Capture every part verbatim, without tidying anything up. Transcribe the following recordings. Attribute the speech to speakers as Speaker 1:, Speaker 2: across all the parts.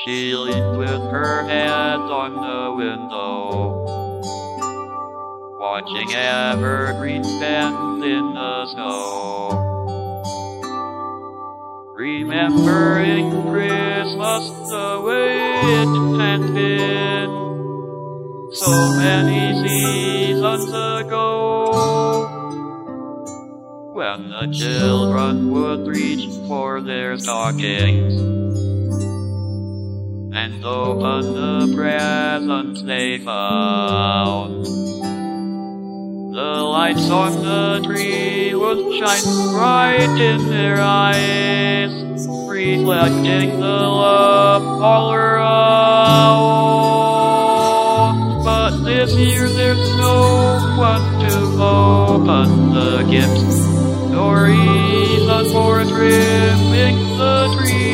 Speaker 1: She leaned with her head on the window, watching evergreens bend in the snow. Remembering Christmas the way it had been so many seasons ago, when the children would reach for their stockings and open the presents they found. The lights on the tree would shine bright in their eyes, reflecting the love all around. But this year there's no one to open the gifts or reason for trimming the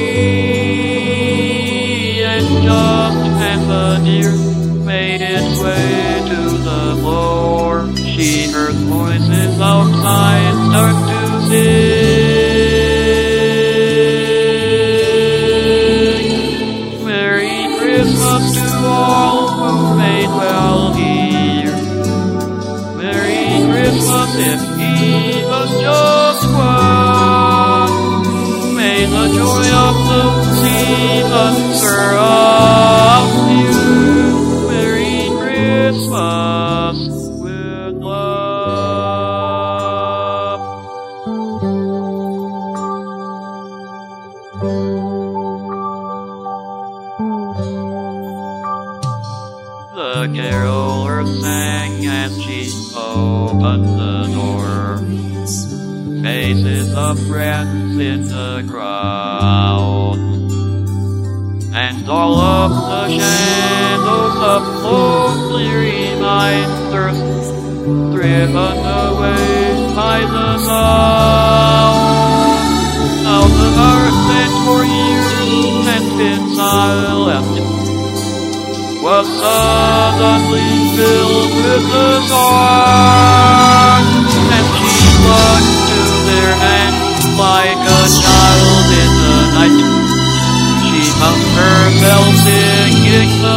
Speaker 1: tree. And just as the deer made its way to the floor, she heard voices outside start to sing. Merry Christmas to all who may dwell here. Merry Christmas if even just one. May the joy of the season surround you. Merry Christmas with love. The caroler sang as she opened the door. Faces of friends in the crowd, and all of the shadows of lonely reminders driven away by the sound. Now the heart that for years had been silent was suddenly filled with the song, and she clung to their hands like a child in the night. She found herself singing the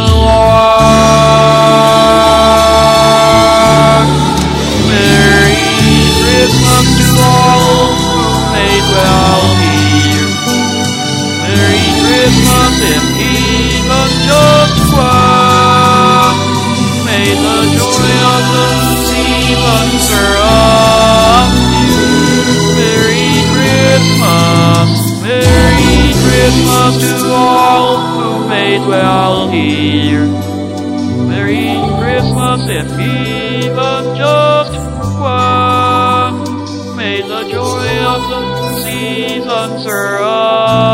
Speaker 1: Lord. Merry Christmas to all who may dwell here. Merry Christmas if even just one. May the joy of the season surround you. Merry Christmas, Merry Christmas to all who may dwell here. Merry Christmas if even just one. May the joy of the season surround